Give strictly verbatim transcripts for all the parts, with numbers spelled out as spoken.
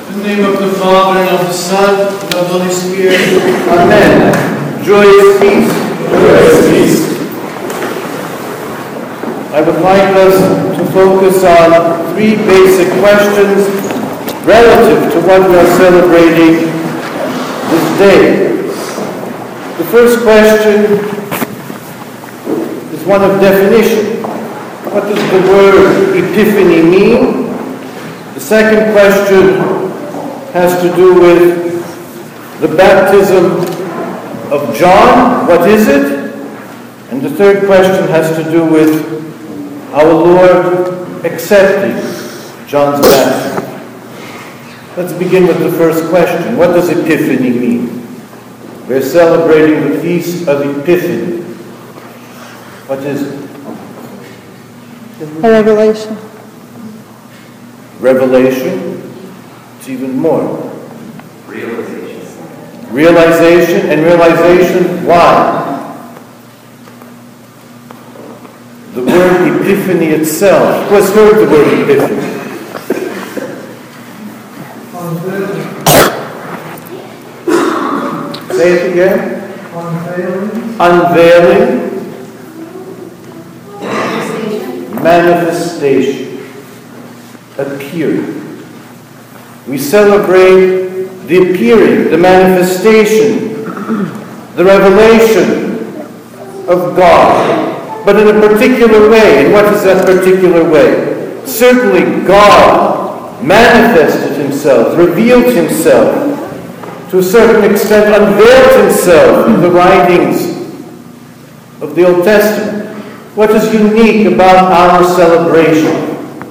In the name of the Father, and of the Son, and of the Holy Spirit. Amen. Joyous peace. Joyous peace. I would like us to focus on three basic questions relative to what we are celebrating this day. The first question is one of definition. What does the word Epiphany mean? The second question has to do with the baptism of John. What is it? And the third question has to do with our Lord accepting John's baptism. Let's begin with the first question. What does Epiphany mean? We're celebrating the Feast of Epiphany. What is it? A revelation. Revelation. It's even more. Realization. Realization and realization. Why? The word Epiphany itself. Who has heard the word Epiphany? Say it again. Unveiling. Unveiling. Manifestation. Appearing. We celebrate the appearing, the manifestation, the revelation of God, but in a particular way. And what is that particular way? Certainly God manifested himself, revealed himself, to a certain extent unveiled himself in the writings of the Old Testament. What is unique about our celebration?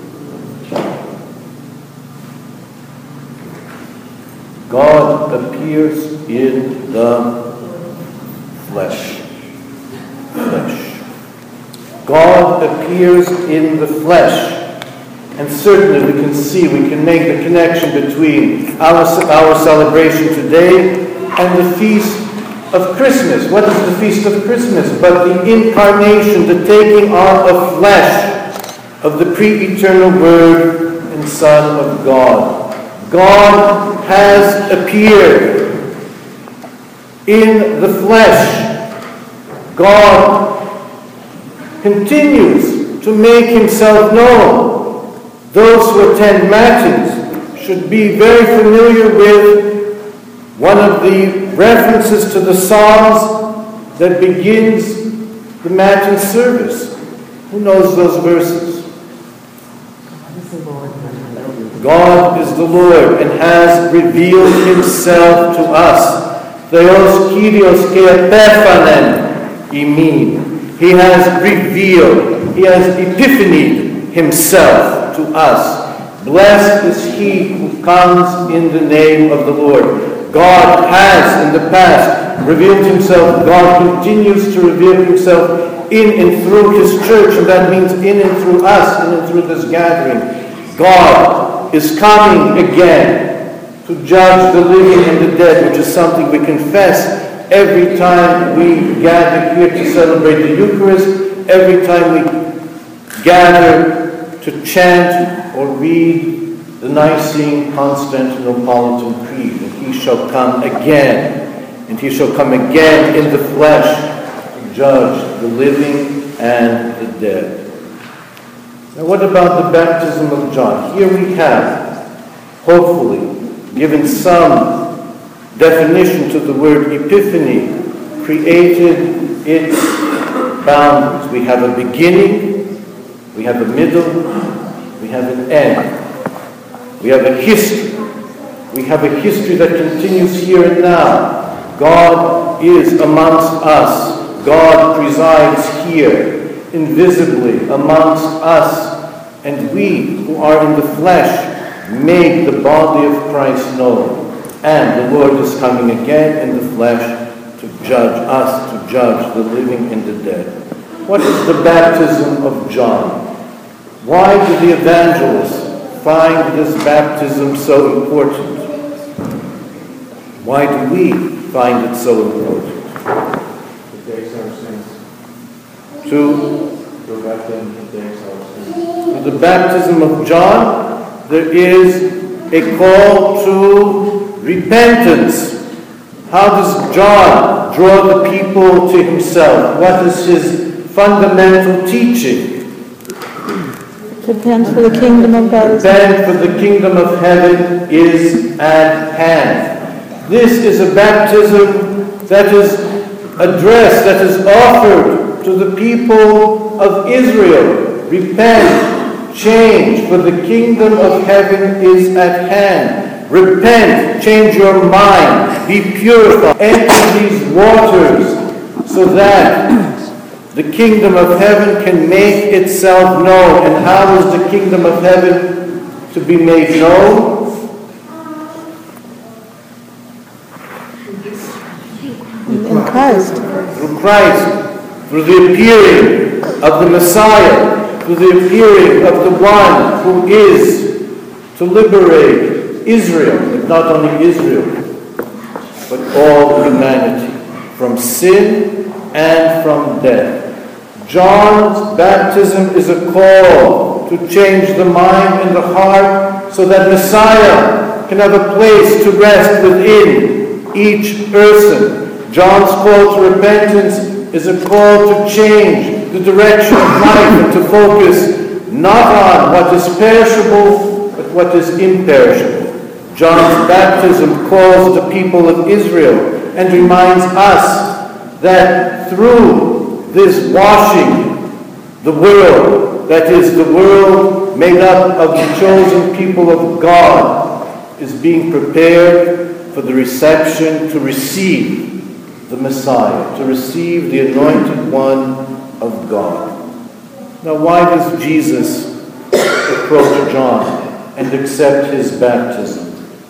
God appears in the flesh. Flesh. God appears in the flesh. And certainly we can see, we can make the connection between our, our celebration today and the Feast of Christmas. What is the Feast of Christmas? But the incarnation, the taking on of flesh of the pre-eternal Word and Son of God. God has appeared in the flesh. God continues to make himself known. Those who attend Matins should be very familiar with one of the references to the Psalms that begins the Matin service. Who knows those verses? God is the Lord and has revealed himself to us. Theos Kyrios ke epiphanen imin. He has revealed, he has epiphanied himself to us. Blessed is he who comes in the name of the Lord. God has in the past revealed himself. God continues to reveal himself in and through his church, and that means in and through us, in and through this gathering. God is coming again to judge the living and the dead, which is something we confess every time we gather here to celebrate the Eucharist, every time we gather to chant or read the Nicene Constantinopolitan Creed. And he shall come again, and he shall come again in the flesh to judge the living and the dead. Now what about the baptism of John? Here we have, hopefully, given some definition to the word Epiphany, created its boundaries. We have a beginning, we have a middle, we have an end. We have a history. We have a history that continues here and now. God is amongst us. God presides here, invisibly amongst us. And we who are in the flesh make the body of Christ known. And the Lord is coming again in the flesh to judge us, to judge the living and the dead. What is the baptism of John? Why do the evangelists find this baptism so important? Why do we find it so important? To take our sins. To Go back in and take our sins. the baptism of John, there is a call to repentance. How does John draw the people to himself? What is his fundamental teaching? Repent, for the kingdom of God is at Repent, for the kingdom of heaven is at hand. This is a baptism that is addressed, that is offered to the people of Israel. Repent, change, for the kingdom of heaven is at hand. Repent, change your mind, be purified, enter these waters so that the kingdom of heaven can make itself known. And how is the kingdom of heaven to be made known? in Christ. Through Christ, through the appearing of the Messiah, through the appearing of the one who is to liberate Israel, but not only Israel, but all humanity from sin and from death. John's baptism is a call to change the mind and the heart so that Messiah can have a place to rest within each person. John's call to repentance is a call to change the direction of life and to focus not on what is perishable, but what is imperishable. John's baptism calls the people of Israel and reminds us that through this washing, the world, that is the world made up of the chosen people of God, is being prepared for the reception to receive the Messiah, to receive the anointed one of God. Now, why does Jesus approach John and accept his baptism?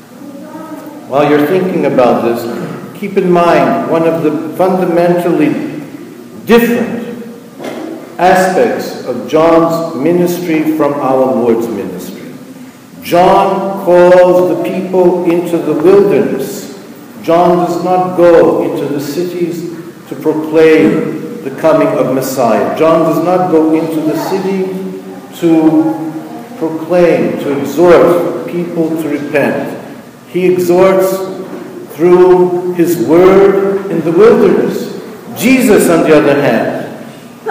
While you're thinking about this, keep in mind one of the fundamentally different aspects of John's ministry from our Lord's ministry. John calls the people into the wilderness. John does not go into the cities to proclaim the coming of Messiah. John does not go into the city to proclaim, to exhort people to repent. He exhorts through his word in the wilderness. Jesus, on the other hand,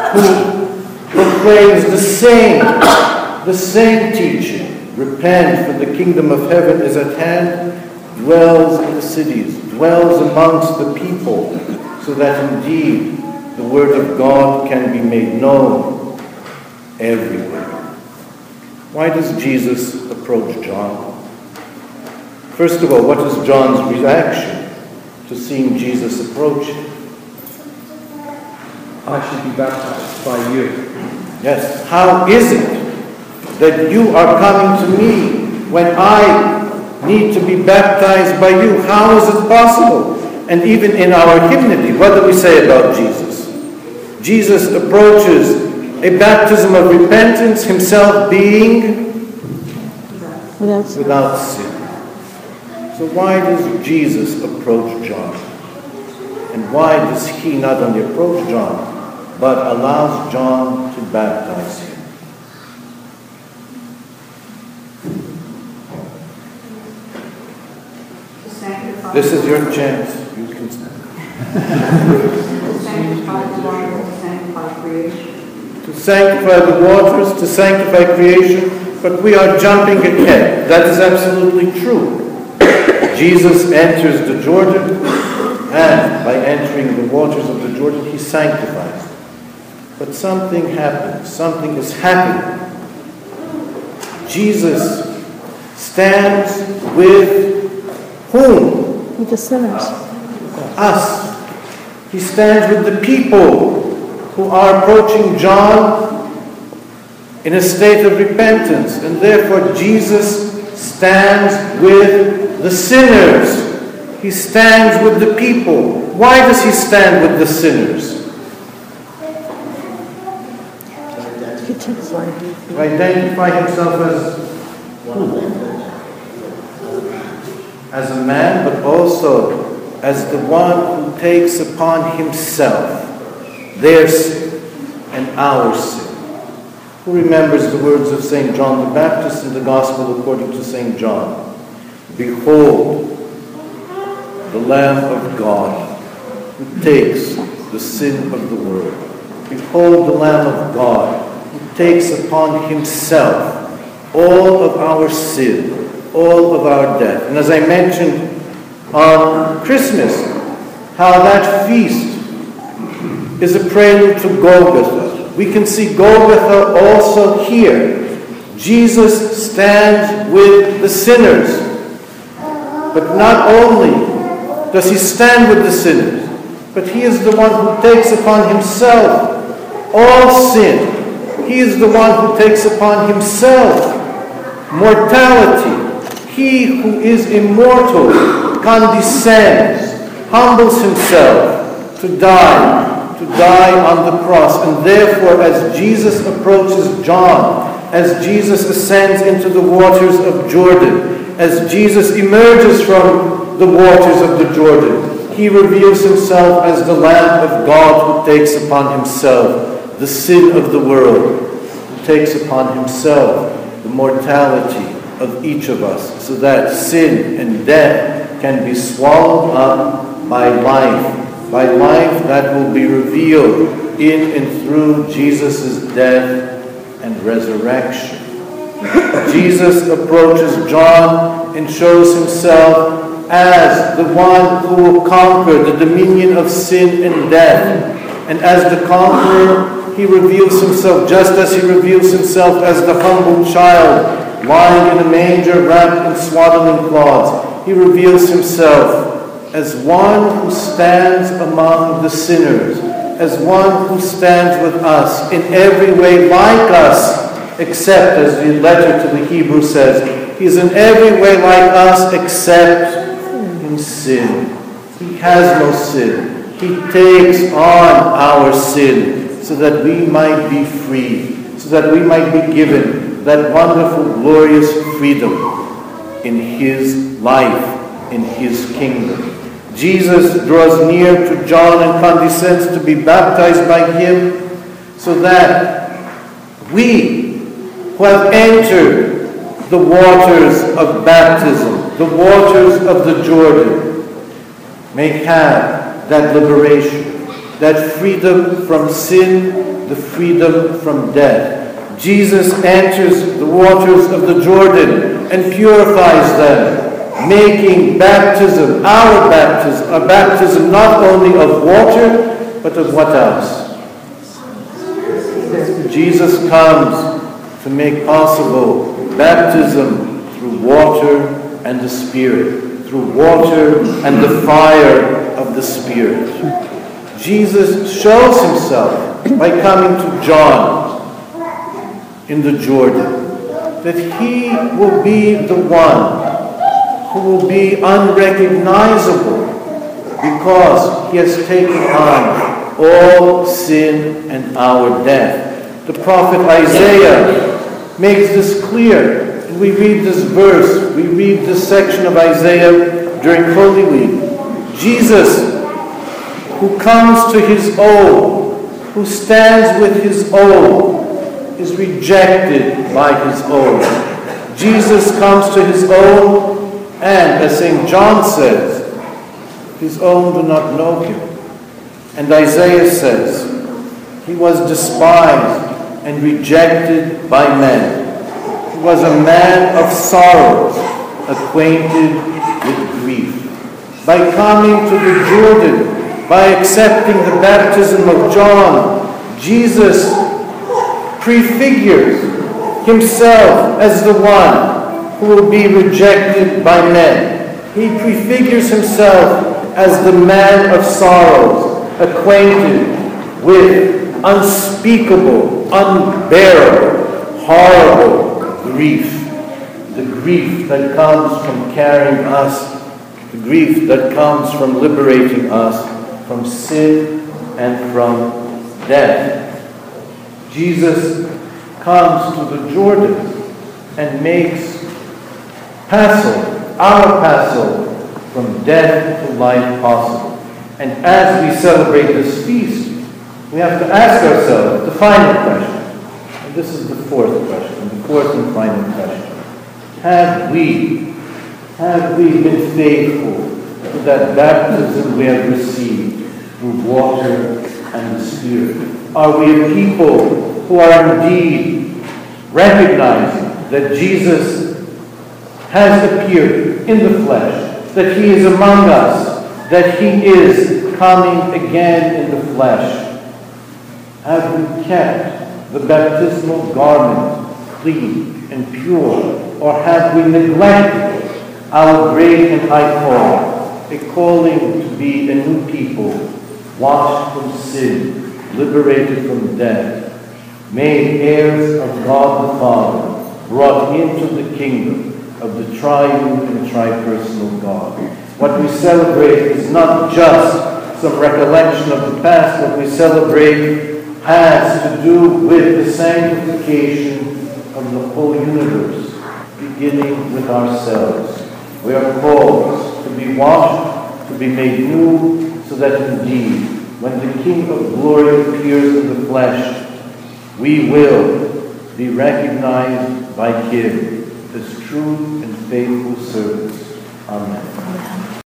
who proclaims the same, the same teaching, repent, for the kingdom of heaven is at hand, dwells in the cities, dwells amongst the people, so that indeed the word of God can be made known everywhere. Why does Jesus approach John? First of all, what is John's reaction to seeing Jesus approach him? I should be baptized by you. Yes. How is it that you are coming to me when I need to be baptized by you? How is it possible? And even in our hymnody, what do we say about Jesus? Jesus approaches a baptism of repentance, himself being Without sin. without sin. So why does Jesus approach John? And why does he not only approach John, but allows John to baptize him? This is your chance. You can To sanctify the water, to sanctify creation. to sanctify the waters, to sanctify creation, but we are jumping ahead. That is absolutely true. Jesus enters the Jordan, and by entering the waters of the Jordan, he sanctifies. But something happens. Something is happening. Jesus stands with whom? With the sinners. Us. He stands with the people who are approaching John in a state of repentance, and therefore Jesus stands with the sinners. He stands with the people. Why does he stand with the sinners? To identify himself as as a man, but also as the one who takes upon himself their sin and our sin. Who remembers the words of Saint John the Baptist in the Gospel according to Saint John? Behold, the Lamb of God who takes the sin of the world. Behold the Lamb of God who takes upon himself all of our sin, all of our death. And as I mentioned on Christmas, how that feast is a prelude to Golgotha. We can see Golgotha also here. Jesus stands with the sinners. But not only does he stand with the sinners, but he is the one who takes upon himself all sin. He is the one who takes upon himself mortality. He who is immortal condescends, humbles himself to die, to die on the cross. And therefore, as Jesus approaches John, as Jesus ascends into the waters of Jordan, as Jesus emerges from the waters of the Jordan, he reveals himself as the Lamb of God who takes upon himself the sin of the world, who takes upon himself the mortality of each of us, so that sin and death can be swallowed up by life, by life that will be revealed in and through Jesus' death and resurrection. Jesus approaches John and shows himself as the one who will conquer the dominion of sin and death. And as the conqueror, he reveals himself just as he reveals himself as the humble child lying in a manger wrapped in swaddling cloths. He reveals himself as one who stands among the sinners, as one who stands with us in every way like us, except, as the letter to the Hebrews says, he is in every way like us except in sin. He has no sin. He takes on our sin so that we might be free, so that we might be given that wonderful, glorious freedom in his life, in his kingdom. Jesus draws near to John and condescends to be baptized by him so that we who have entered the waters of baptism, the waters of the Jordan, may have that liberation, that freedom from sin, the freedom from death. Jesus enters the waters of the Jordan and purifies them, making baptism, our baptism, a baptism not only of water, but of what else? Jesus comes to make possible baptism through water and the Spirit, through water and the fire of the Spirit. Jesus shows himself by coming to John in the Jordan, that he will be the one who will be unrecognizable because he has taken on all sin and our death. The prophet Isaiah makes this clear. And we read this verse, we read this section of Isaiah during Holy Week. Jesus, who comes to his own, who stands with his own, is rejected by his own. Jesus comes to his own, and as Saint John says, his own do not know him. And Isaiah says, he was despised and rejected by men. He was a man of sorrows, acquainted with grief. By coming to the Jordan, by accepting the baptism of John, Jesus prefigures himself as the one who will be rejected by men. He prefigures himself as the man of sorrows, acquainted with unspeakable, unbearable, horrible grief. The grief that comes from carrying us, the grief that comes from liberating us from sin and from death. Jesus comes to the Jordan and makes Passover, our Passover, from death to life possible. And as we celebrate this feast, we have to ask ourselves the final question. And this is the fourth question, the fourth and final question. Have we Have we been faithful to that baptism we have received through water and the Spirit? Are we a people who are indeed recognizing that Jesus has appeared in the flesh, that he is among us, that he is coming again in the flesh? Have we kept the baptismal garment clean and pure, or have we neglected our great and high call, a calling to be a new people, washed from sin, liberated from death, made heirs of God the Father, brought into the kingdom of the triune and tripersonal God? What we celebrate is not just some recollection of the past. What we celebrate has to do with the sanctification of the whole universe, beginning with ourselves. We are called to be washed, to be made new, so that indeed, when the King of Glory appears in the flesh, we will be recognized by him as true and faithful servants. Amen.